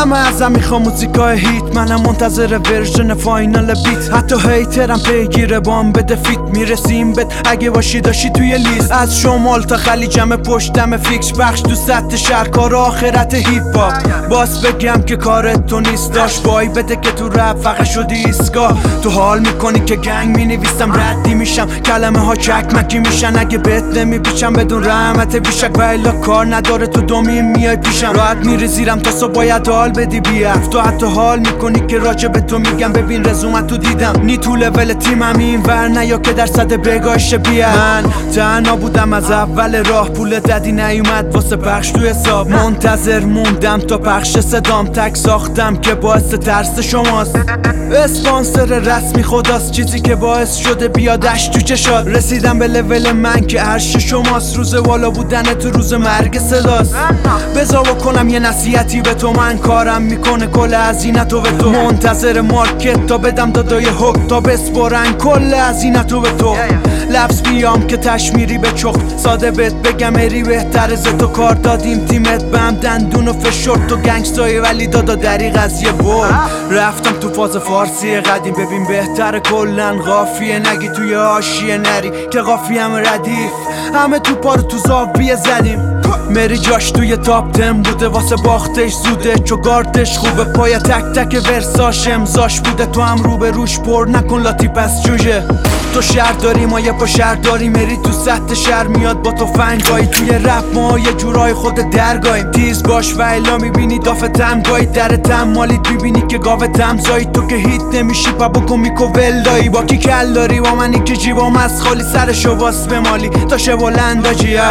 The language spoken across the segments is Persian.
همه ازم میخوام موزیکای هیت، منم منتظر ورژن فاینال بیت. حتی هیترم پیگیره بام بده فیت، میرسیم بهت اگه باشی داشتی توی لیست. از شمال تا خلیجم پشتم فیکس بخش تو سطح شهر کار آخرت هیپ هاپ. باز بگم که کارت تو نیست، داشت وای بده که تو رپ فقط شدی ایستگاه. تو حال میکنی که گنگ مینویسم ردی میشم، کلمه ها چکمکی میشن اگه بهت نمیپیچم بدون رحمت بیشک. و الا کار نداره تو دومیم میای پیشم، راحت میری زیرم تا صبح باید حال بدی بیارف. تو حتی حال میکنی که راجع به تو میگم ببین رزومت تو دیدم، نی تو لول تیمم این ور نه یا که درصد بگاش بیار. من تنها بودم از اول راه، پول ددی نیومد واسه پخش تو حساب. منتظر موندم تا پخش صدام، تک ساختم که باعث ترس شماست. اسپانسر رسمی خداست، چیزی که باعث شده بیادش تو چشات. رسیدم به لول من که عرش شماست، روز والا بودن تو روز مرگ صداست. بذار بکنم یه نصیحتی به تو، من کارم میکنه کل هزینتو به تو. منتظر مارکت تا بدم دادای حک، تا بسپرن کل هزینتو به تو. لبس بیام که تشمیری به چخ، ساده بهت بگم اری بهتر از تو. کار دادیم تیمت به هم دندون و فشرد، تو گنگستای ولی دادا دریغ از یه برد. رفتم تو فاز فارسی قدیم، ببین بهتر کلن قافیه نگی توی حاشیه نری که قافیم ردیف. همه تو پارو تو زاویه زدیم، مری جاش توی تاپ 10 بوده واسه باختش زوده، چو گاردش خوبه پای تک تک ورساش امزاش بوده. تو هم رو به روش پر نکن لاتی پس جوجه. تو شهر داری ما یه پا شهر داری، مری تو سطح شهر میاد با تو فنگایی. توی رپ ما یه جورای خود درگاهیم، تیز باش و الا میبینی دافه تمگاهی. در تم مالیت میبینی که گاوه تمزایی، تو که هیت نمیشی پا بکن میکو ولدایی. با کی کل داری با منی که جیبام از خالی، سرشو باس به مالی تاشه بلند جیا.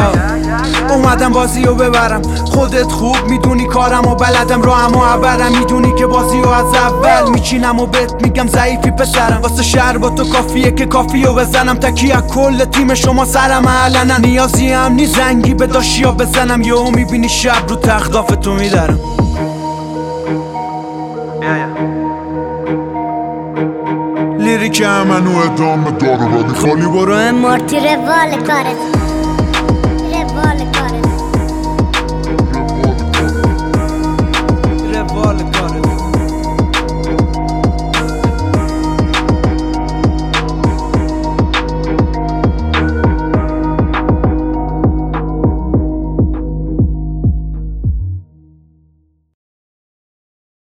اومدم بازیو ببرم، خودت خوب میدونی کارم و بلدم راهم و عبرم. میدونی که بازیو از اول میچینم و بهت میگم ضعیفی پسرم. واسه شهر با تو کافیه که کافیو بزنم، تکی از کل تیم شما سرم علنا. نیازی هم نی زنگی به داشیا بزنم، یهو میبینی شب رو تخت تو میدارم. لیریک منو ادامه داره ولی خالی برو مارتی روال کارت.